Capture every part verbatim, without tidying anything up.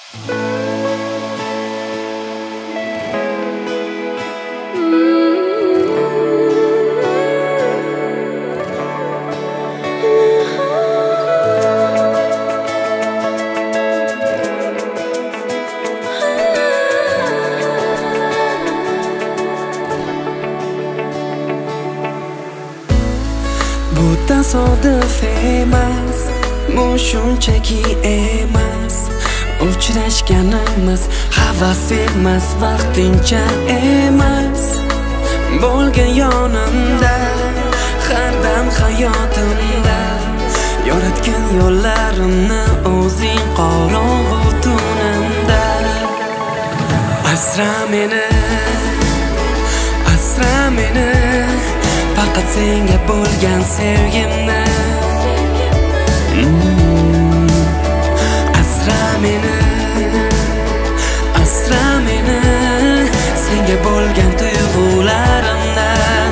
Bu tasodif emas, bu shunchaki emas. Uchrashganimiz havas emas, vaqtincha emas. Bo'lgan yonimda, har dam hayotimda. Yoritgan yo'llarimni o'zing qorong'u tunimda. Asra meni, asra meni, faqat senga bo'lgan sevgimni. mm. Asra meni, asra meni, senga bo'lgan tuyg'ularimni.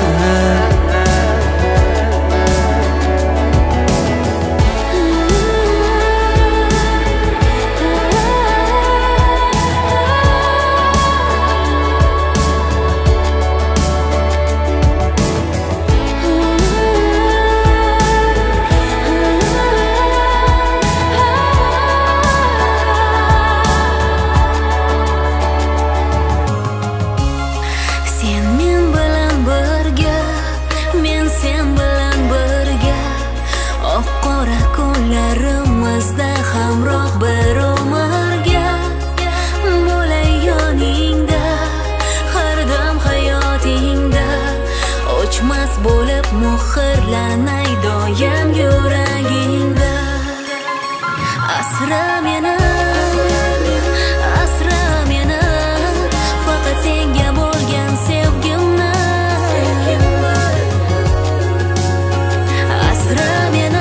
Kunlarimizda hamroh bir umrga bo'lay yoningda, har dam hayotingda. O'chmas bo'lib muhrlanay doim yuragingda. Asra meni, asra meni, faqat senga bo'lgan sevgimni. Asra meni,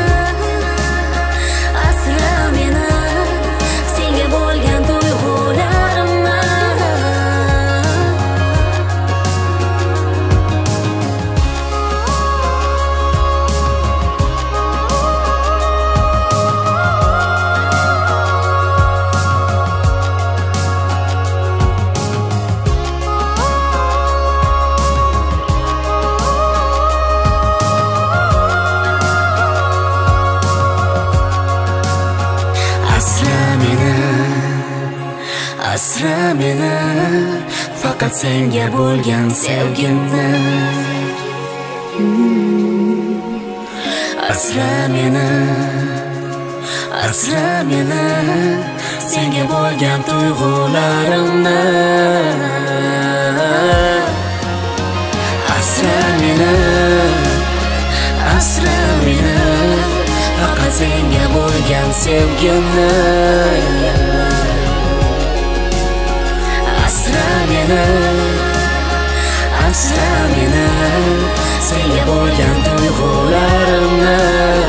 asra meni, faqat senga bo'lgan sevgimni. Asra meni, asra meni, senga bo'lgan tuyg'ularimni. Asra meni, asra meni, faqat senga bo'lgan sevgimni. Asra meni, asra meni, senga bo'lgan tuyg'ularimni.